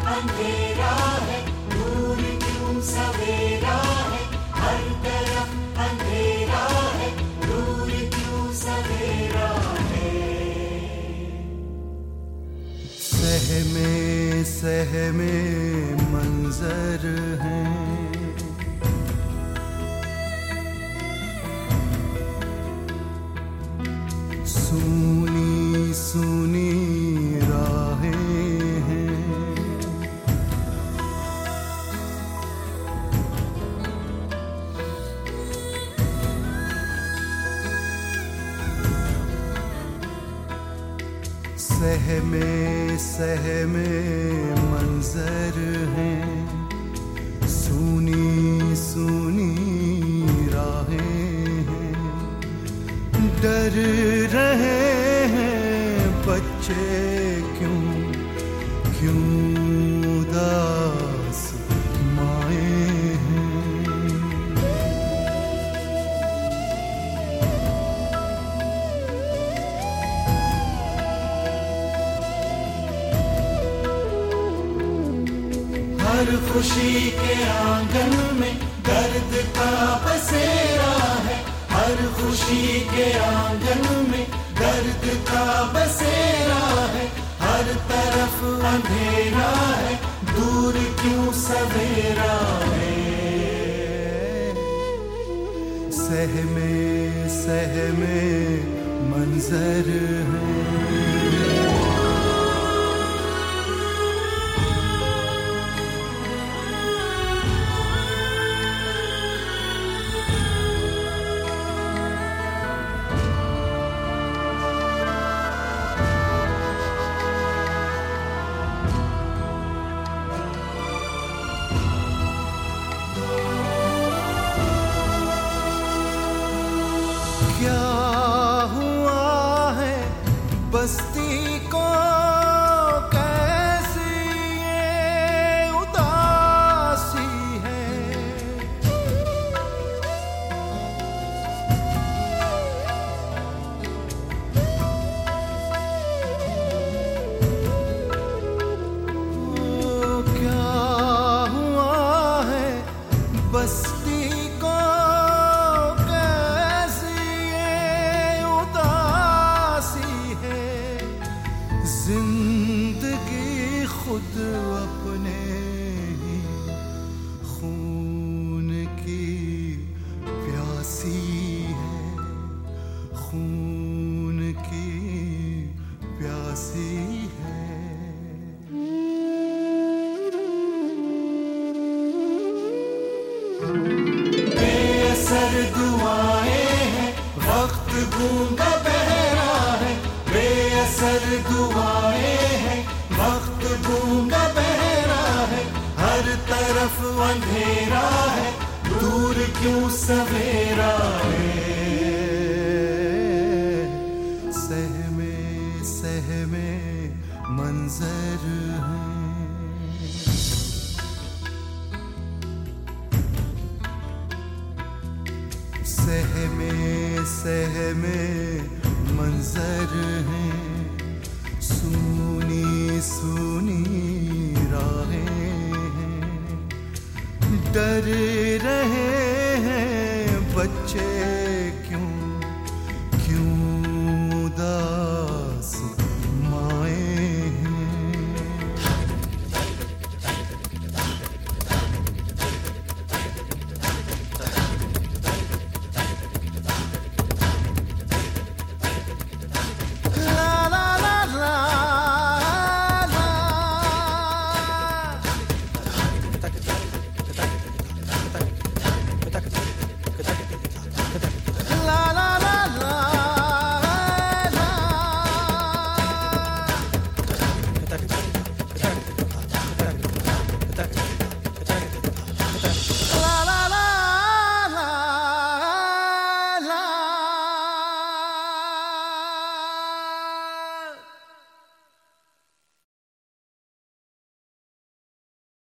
अंधेरा है, दूर क्यों सवेरा है, हर तरफ अंधेरा है, दूर क्यों सवेरा है। सहमे मंजर हैं, सूनी सूनी राहें हैं, सहमे मंजर हैं, सूनी सूनी राहें हैं, डर रहे हैं बच्चे क्यों क्यों उदास माए हैं। हर खुशी के आंगन में दर्द का बसेरा है, हर खुशी के आंगन में दर्द का बसेरा है, हर तरफ अंधेरा है, दूर क्यों सवेरा है। सहमे मंजर हैं, क्या हुआ है बस्ती को, कैसी ये उदासी है। ओ, क्या हुआ है बस्ती को, जिंदगी खुद अपने ही खून की प्यासी है, खून की प्यासी है। बेअसर दुआएं हैं, वक्त गूंगा बहरा है, बेअसर दुआएं हैं, वक्त गूंगा बहरा है, हर तरफ अंधेरा है, दूर क्यों सवेरा है। सहमे मंजर हैं, सहमे मंजर हैं, सूनी सूनी राहें हैं, डर रहे हैं बच्चे क्यों क्यों उदास माए हैं।